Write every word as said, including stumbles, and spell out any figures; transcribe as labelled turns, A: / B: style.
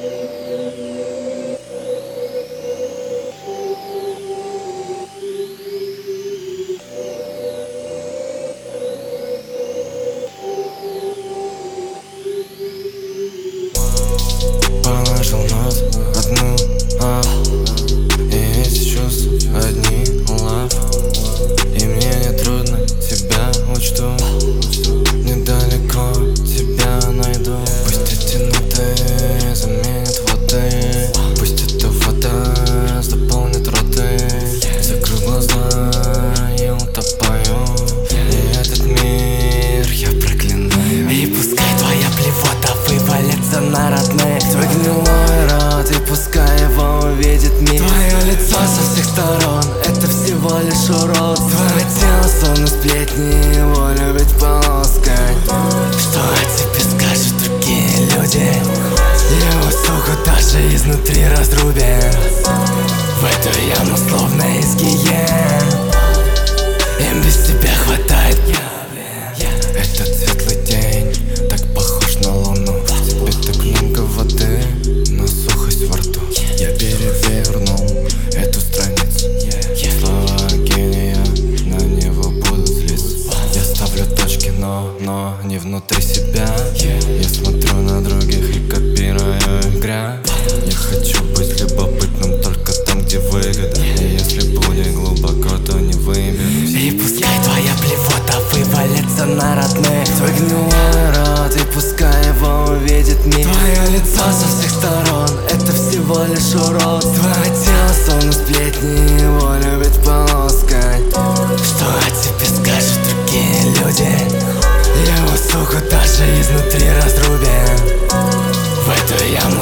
A: Положил нос одну, а и эти чувства одни лав. И мне не трудно, тебя учту, недалеко тебя найду. Пусть эти ноты заменят воды, пусть эта вода заполнит роты. Закрой глаза и утопаю, и этот мир я проклинаю.
B: И пускай твоя блевота вывалится на родных,
A: Твой гнилой рот, и пускай его увидит мир.
B: твое лицо со всех сторон — это всего лишь уродство.
A: Твое тело словно сплетни, его любить полоскать.
B: Что о тебе скажут другие люди? Его, сука, даже изнутри разрубят в эту яму словно из гиен. Им без тебя хватает.
A: Этот светлый день так похож на луну. В тебе так много воды, но сухость во рту. Я перевернул эту страницу. Слова гения на него будут злиться. Я ставлю точки, но, но не внутри себя. Я смотрю на других и копирую игра. Я хочу быть любопытным только там, где выгода. И если будет глубоко, то не выберусь.
B: И пускай твоя блевота вывалится на родных,
A: Твой гнилой рот, и пускай его увидит мир.
B: твое лицо со всех сторон — это всего лишь уродство.
A: Твое тело словно сплетни, его любить полоскать.
B: Что о тебе скажут другие люди? Его, сука, даже изнутри разрубят в эту яму